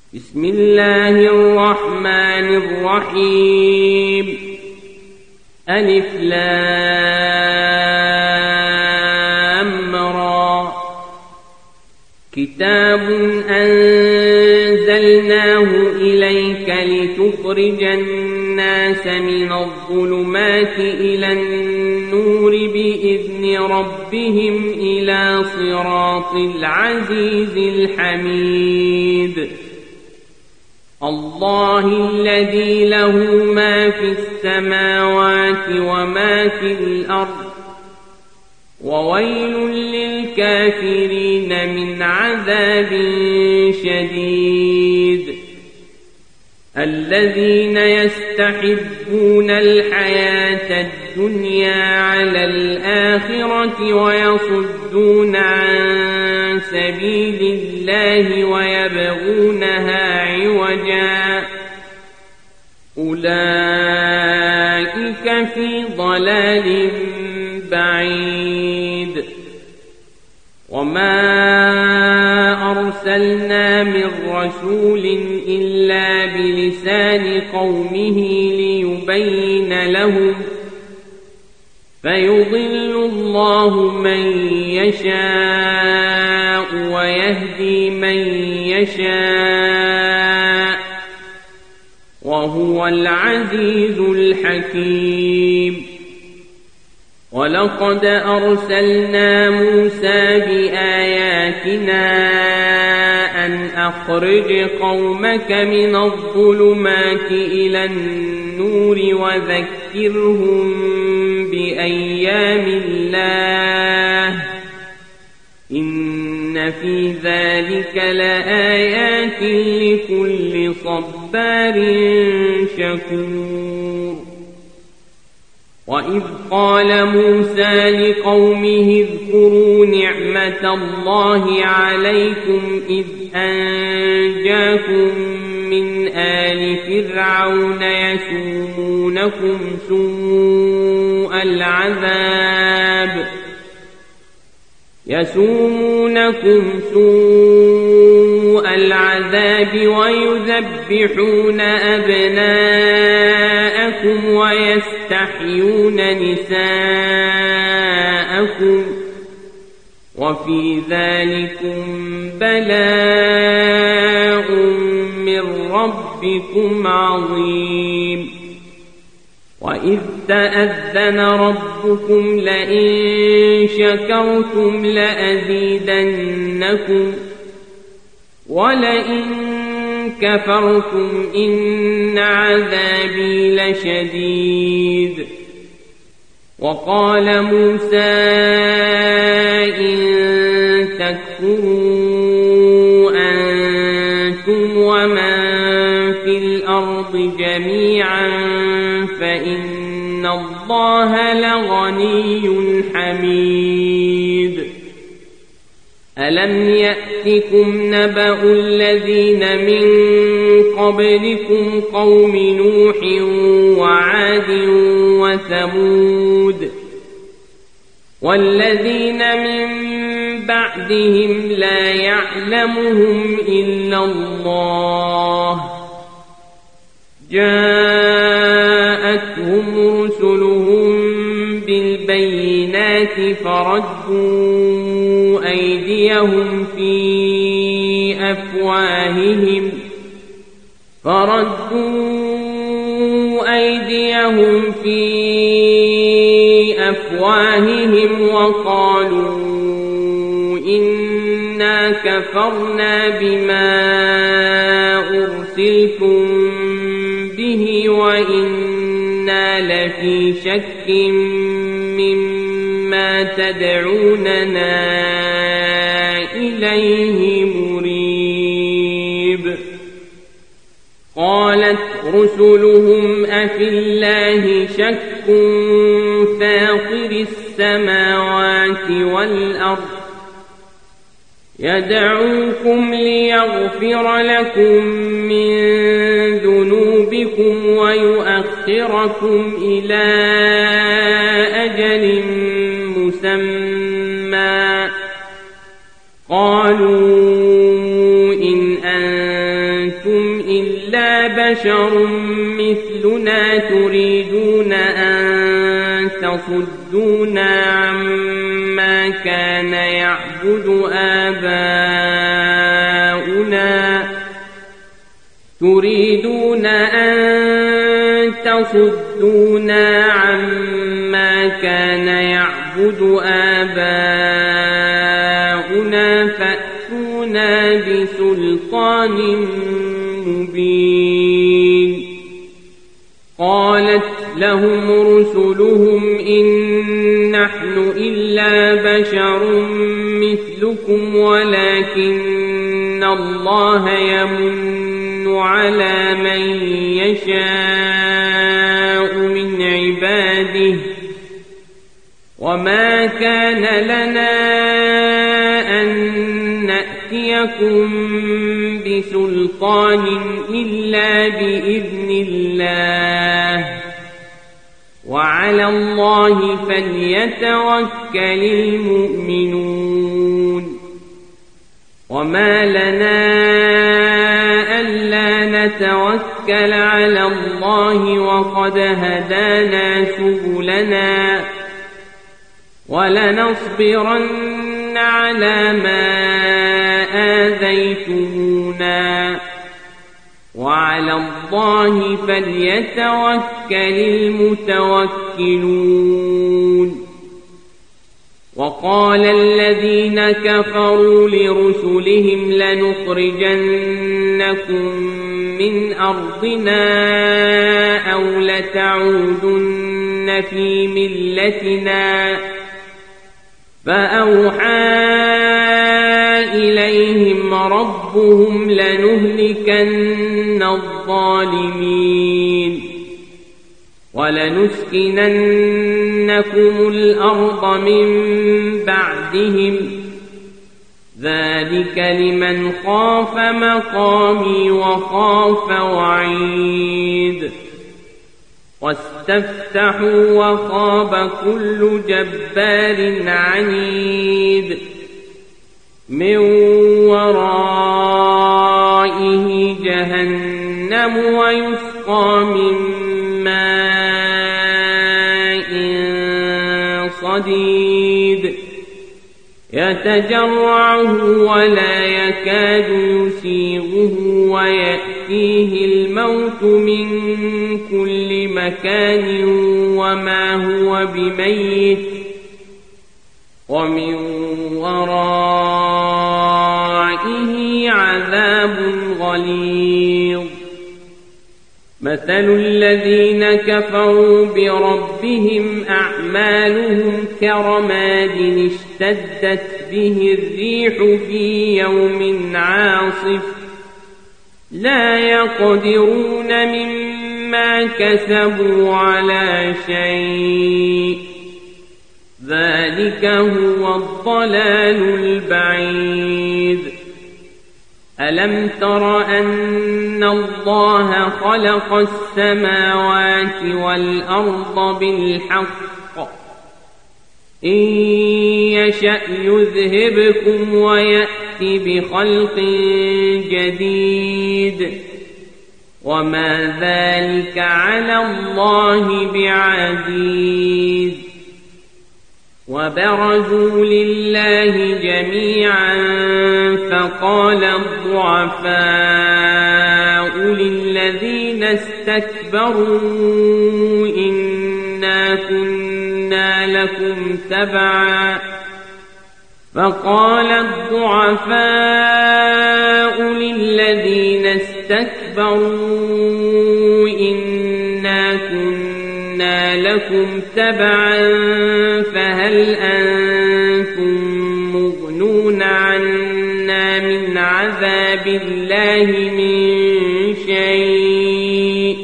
بسم الله الرحمن الرحيم ألف لام را كتاب أنزلناه إليك لتخرج الناس من الظلمات إلى النور بإذن ربهم إلى صراط العزيز الحميد الله الذي له ما في السماوات وما في الأرض وويل للكافرين من عذاب شديد الذين يستحبون الحياة الدنيا على الآخرة ويصدون عن سبيل الله ويبغونها عوجا أولئك في ضلال بعيد وما أرسلنا من رسول إلا بلسان قومه ليبين لهم فيضل الله من يشاء ويهدي من يشاء وهو العزيز الحكيم ولقد أرسلنا موسى بآياتنا أن أخرج قومك من الظلمات إلى النور وذكرهم بأيام الله إن في ذلك لآيات لكل صبار شكور وإذ قال موسى لقومه اذكروا نعمة الله عليكم إذ أنجاكم من آل فرعون يسومونكم سوء العذاب ويذبحون أبناءكم ويستحيون نساءكم وفي ذلكم بلاء من ربكم عظيم وإذ تأذن ربكم لئن شكرتم لأزيدنكم ولئن كفرتم إن عذابي لشديد وقال موسى إن تكفروا أنتم ومن في الأرض جميعا فإن الله لغني حميد ألم يأتكم نبأ الذين من قبلكم قوم نوح وعاد وثمود والذين من بعدهم لا يعلمهم إلا الله جاءتهم رسلهم بالبينات فردوا أيديهم في أفواههم وقالوا إنا كفرنا بما أرسلتم به وإنا لفي شك مما تدعوننا إليه مريب قالت رسلهم أفي الله شك فاطر السماوات والأرض يدعوكم ليغفر لكم من ذنوبكم ويؤخركم إلى أجل مسمى قالوا إن أنتم إلا بشر مثلنا تريدون أن تصدونا عما كان يعبد آباؤنا فأتونا بسلطان مبين. قالت لهم رسلهم إن نحن إلا بشر مثلكم ولكن الله يمن على من يشاء من عباده وما كان لنا أن نأتيكم بسلطان إلا بإذن الله وعلى الله فليتوكل المؤمنون. وما لنا ألا نتوكل على الله وقد هدانا سبلنا ولنصبرن على ما آذيتمونا وعلى الله فليتوكل المتوكلون. وقال الذين كفروا لرسلهم لنخرجنكم من أرضنا أو لتعودن في ملتنا فأوحى إليهم ربهم لنهلكن الظالمين ولنسكننكم الأرض من بعدهم ذلك لمن خاف مقامي وخاف وعيد. واستفتحوا وخاب كل جبار عنيد من ورائه جهنم ويسقى من ماء صديد يتجرعه ولا يكاد يسيغه ويأتيه الموت من كل مكان وما هو بميت ومن ورائه عذاب غليظ. مثل الذين كفروا بربهم أعمالهم كرماد اشتدت به الريح في يوم عاصف لا يقدرون مما كسبوا على شيء ذلك هو الضلال البعيد. ألم تر أن الله خلق السماوات والأرض بالحق إن يشأ يذهبكم ويأتي بخلق جديد وما ذلك على الله بعزيز. وبرزوا لله جميعا فقال الضعفاء للذين استكبروا إنا كنا لكم تبعا فهل أنتم مغنون عنا من عذاب الله من شيء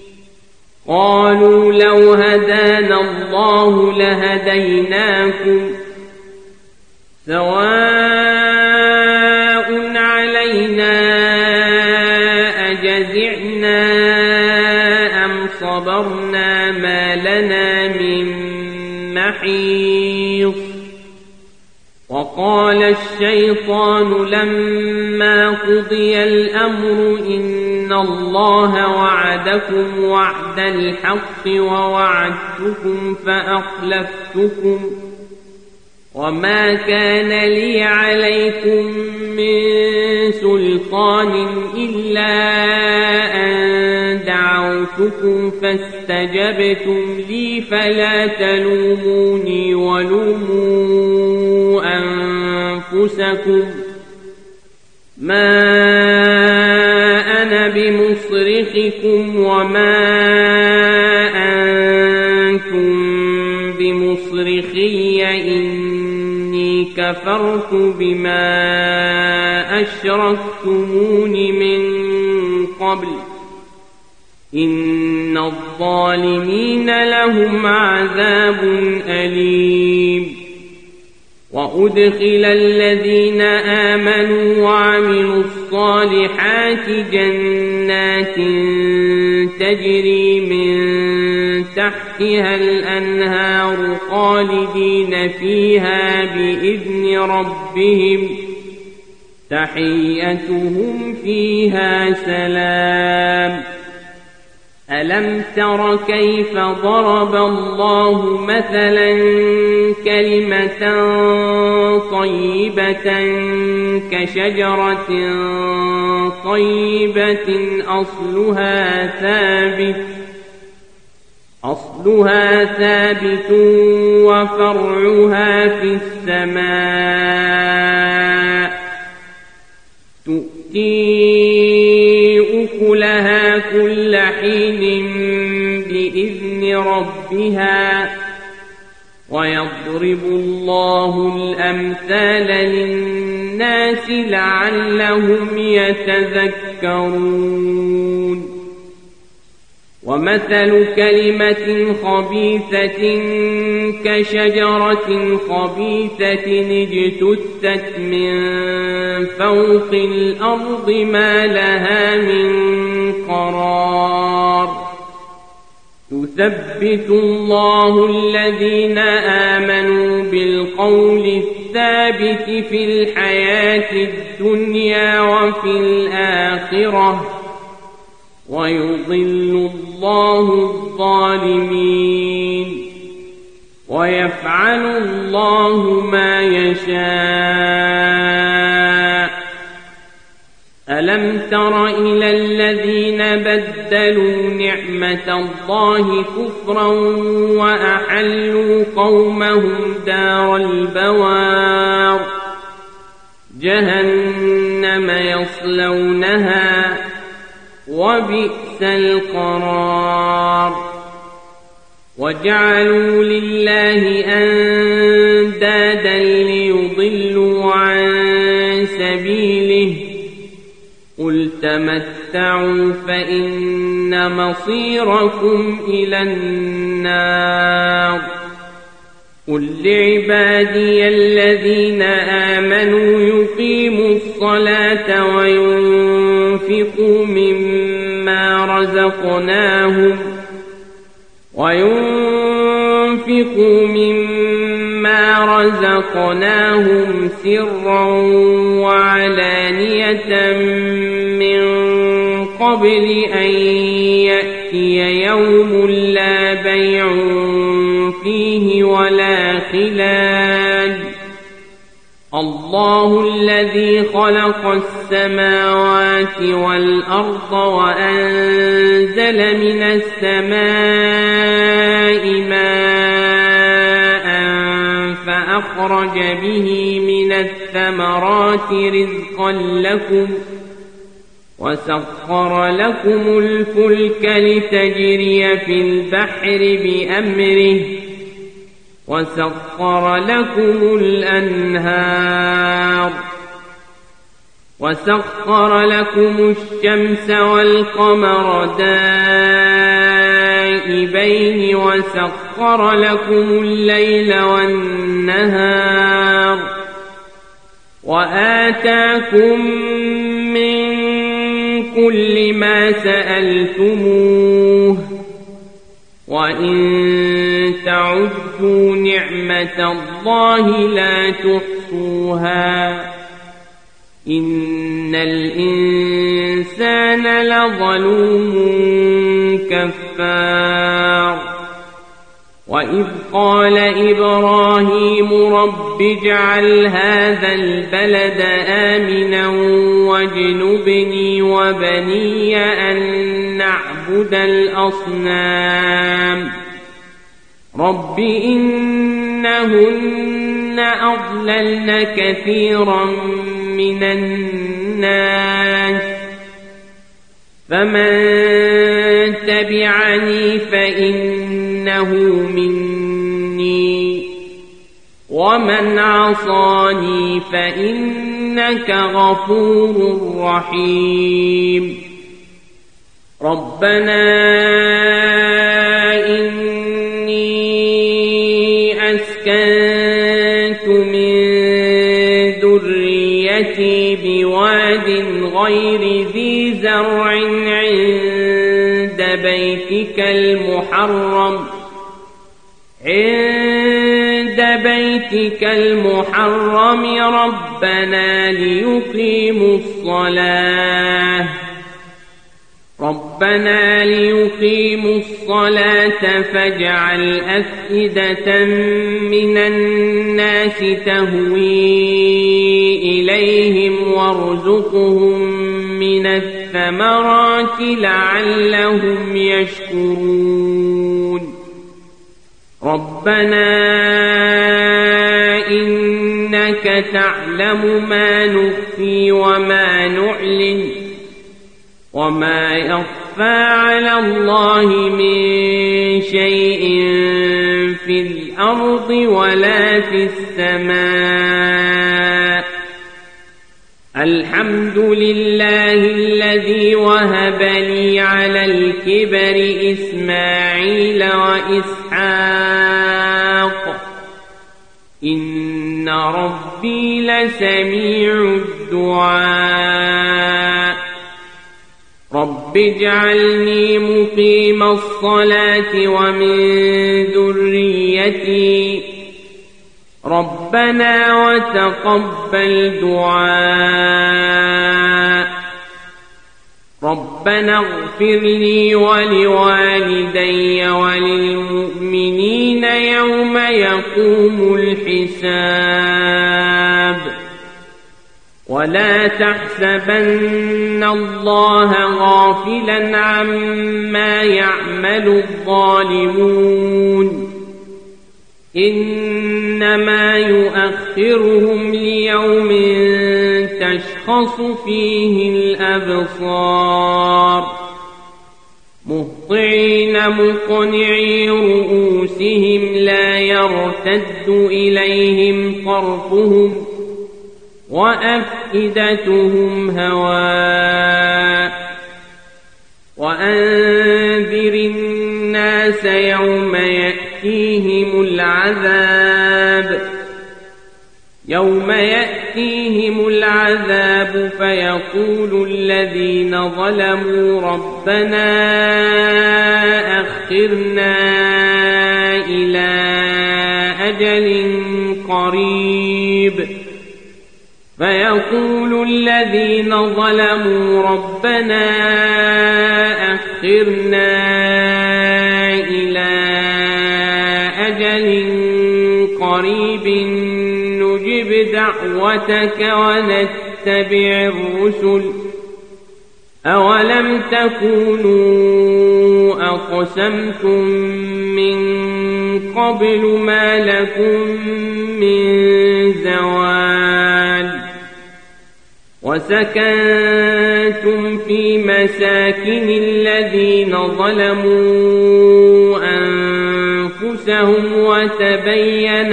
قالوا لو هدانا الله لهديناكم سواء علينا أجزعنا أم صبرنا ما لنا من محيص. وقال الشيطان لما قضي الأمر الأمر إن الله وعدكم وعد الحق ووعدتكم فأخلفتكم وما كان لي عليكم من سلطان إلا أن دعوتكم فاستجبتم لي فلا تلوموني ولوموا أنفسكم ما أنا بمصرخكم وما أنتم بمصرخي إني كفرت بما أشركتمون من قبل إن الظالمين لهم عذاب أليم وأدخل الذين آمنوا وعملوا الصالحات جنات تجري من تحتها الأنهار خالدين فيها بإذن ربهم تحيتهم فيها سلام ألم تر كيف ضرب الله مثلا كلمة طيبة كشجرة طيبة أصلها ثابت وفرعها في السماء تؤتي أكلها كل حين بإذن ربها ويضرب الله الأمثال للناس لعلهم يتذكرون ومثل كلمة خبيثة كشجرة خبيثة اجتثت من فوق الأرض ما لها من قرار يثبت الله الذين آمنوا بالقول الثابت في الحياة الدنيا وفي الآخرة ويضل الله الظالمين ويفعل الله ما يشاء ألم تر إلى الذين بدلوا نعمة الله كفرا وأحلوا قومهم دار البوار جهنم يصلونها وبئس القرار وجعلوا لله أندادا ليضلوا عن سبيله قل تمتعوا فإن مصيركم إلى النار قل لعبادي الذين آمنوا يقيموا الصلاة وينفقوا مما رزقناهم سرا وعلانية من قبل أن يأتي يوم لا بيع فيه ولا خلال الله الذي خلق السماوات والأرض وأنزل من السماء ماء فأخرج به من الثمرات رزقا لكم وسخر لكم الفلك لتجري في البحر بأمره وسخر لكم الأنهار وسخر لكم الشمس والقمر دائبين وسخر لكم الليل والنهار وآتاكم من كل ما سألتموه وإن تعدوا نعمة الله لا تحصوها إن الإنسان الإنسان لظلوم كفار وإذ قال إبراهيم رب اجعل هذا البلد آمنا واجنبني وبني أن نعبد الأصنام رب إنهن أضللن كثيرا من الناس فمن تبعني فإنه مني ومن عصاني فإنك غفور رحيم ربنا إني أسكنت من ذريتي بواد غير ذي زرع عند بيتك المحرم ربنا ليقيموا الصلاة فاجعل أفئدة من الناس تهوي إليهم وارزقهم من الثمرات لعلهم يشكرون ربنا إنك تعلم ما نخفي وما نعلن وما يخفى على الله من شيء في الأرض ولا في السماء الحمد لله الذي وهب لي على الكبر إسماعيل وإسحاق إن ربي لسميع الدعاء رب اجعلني مقيم الصلاة ومن ذريتي ربنا وتقبل دعاء ربنا اغفر لي ولوالدي وللمؤمنين يوم يقوم الحساب ولا تحسبن الله غافلا عما يعمل الظالمون إنما يؤخرهم ليوم تشخص فيه الأبصار مهطعين مقنعي رؤوسهم لا يرتد إليهم طرفهم وأفئدتهم هواء وأنذر الناس يوم يأتيهم العذاب فيقول الذين ظلموا ربنا أخرنا إلى أجل قريب فيقول الذين ظلموا ربنا أخرنا إلى أجل قريب نجب دعوتك ونتبع الرسل أولم تكونوا أقسمتم من قبل ما لكم من زوال وسكنتم في مساكن الذين ظلموا أنفسهم وتبين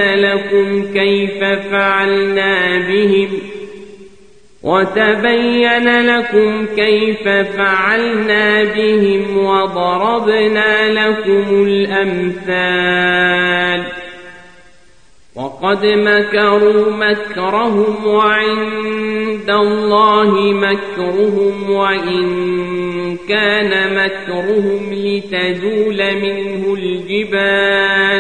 لكم كيف فعلنا بهم وضربنا لكم الأمثال وقد مكروا مكرهم وعند الله مكرهم وإن كان مكرهم لتزول منه الجبال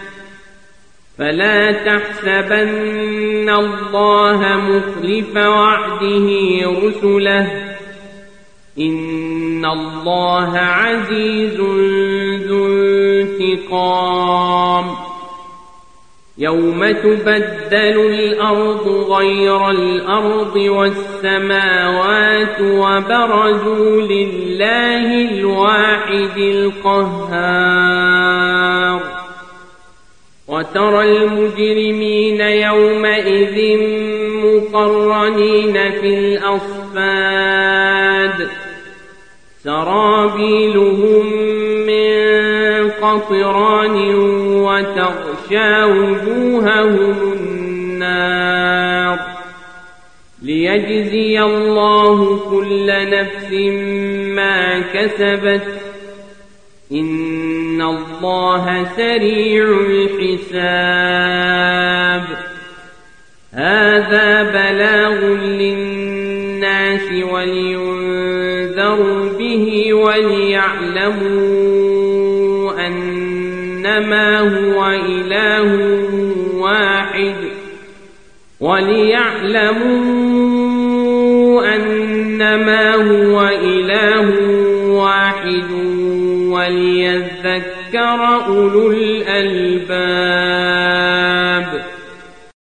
فلا تحسبن الله مخلف وعده رسله إن الله عزيز ذو انتقام يوم تبدل الأرض غير الأرض والسماوات وبرزوا لله الواحد القهار وترى المجرمين يومئذ مقرنين في الأصفاد سرابيلهم من قطران وتغشى وجوههم النار ليجزي الله كل نفس ما كسبت إن الله سريع الحساب هذا بلاغ للناس ولينذروا به وليعلموا أنما هو إله واحد وليذكر أولو الألباب